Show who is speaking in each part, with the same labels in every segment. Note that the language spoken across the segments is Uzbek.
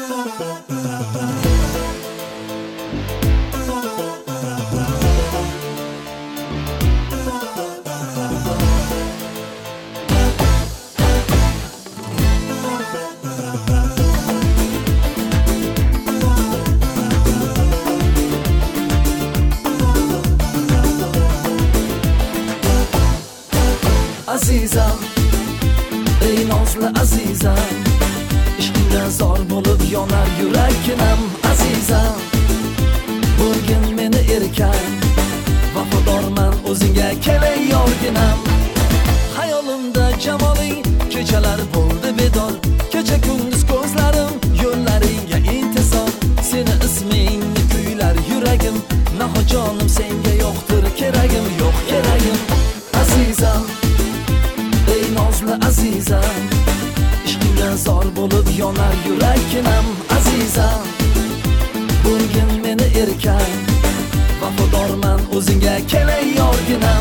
Speaker 1: Azizam, ey nozli azizam, ishqingda zor bo'lib yonar yurakkinam. Azizam, bo'lgin meni erkan, vafodorman o'zingga kelay yorginam. Hayolimda jamoling, kechalar bo'ldi bedor, kecha kunduz ko'zlarim yo'llaringga intizor. Seni ismingni kuylar yuragim, nahojonim senga yo'qdir keragim, yo'q keragim. Azizam, ey nozli azizam, ishqingda zor bo'lib yonar yurakkinam. Azizam, bo'lgin meni erkan, vafodorman o'zingga kelay yorginam.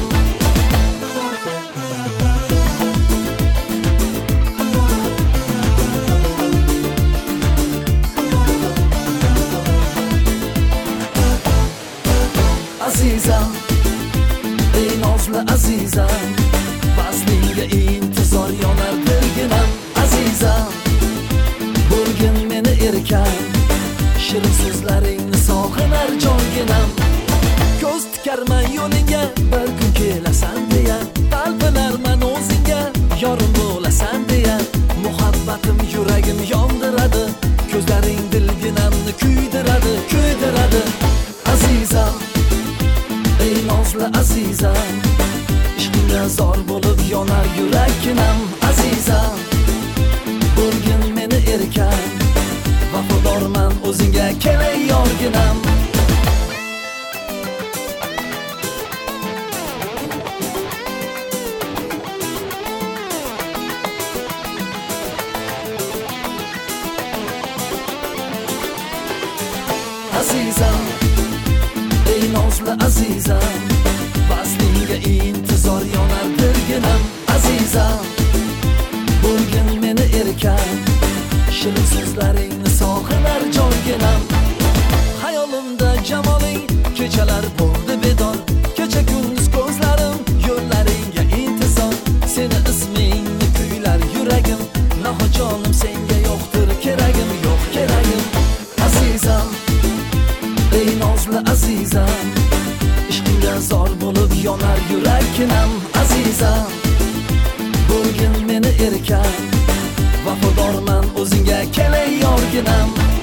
Speaker 1: Azizam, ey nozli azizam, vaslingga intizor yonar dilginam. Azizam, bo'lgin meni erkan, shirin so'zlaringni sog'inar jonginam. Ko'z tikarman yo'lingga, bir kun kelasan deya, talpinarman o'zingga, yorim bo'lasan deya. Muhabbatim yuragim yondiradi, ko'zlaring dilginamni kuydiradi, kuydiradi. Azizam, ey nozli azizam, ishqingda zor bo'lib yonar yurakkinam. Azizam, bo'lgin meni erkan, vafodorman o'zingga kelay yorginam. Azizam, ey nozli azizam, vaslingga intizor yonar dilginam. Azizam, bo'lgin meni erkan, shirin so'zlaringni sog'inar jonginam. Hayolimda jamoling, kechalar bo'ldi bedor, kecha kunduz ko'zlarim yo'llaringga intizor. Seni ismingni kuylar yuragim, nahojonim senga yo'qdir keragim, yo'q keragim. Azizam, ey nozli azizam, ishqingda zor bo'lib yonar yurakkinam. Azizam, bo'lgin meni erkan, vafodorman o'zingga kelay yorginam.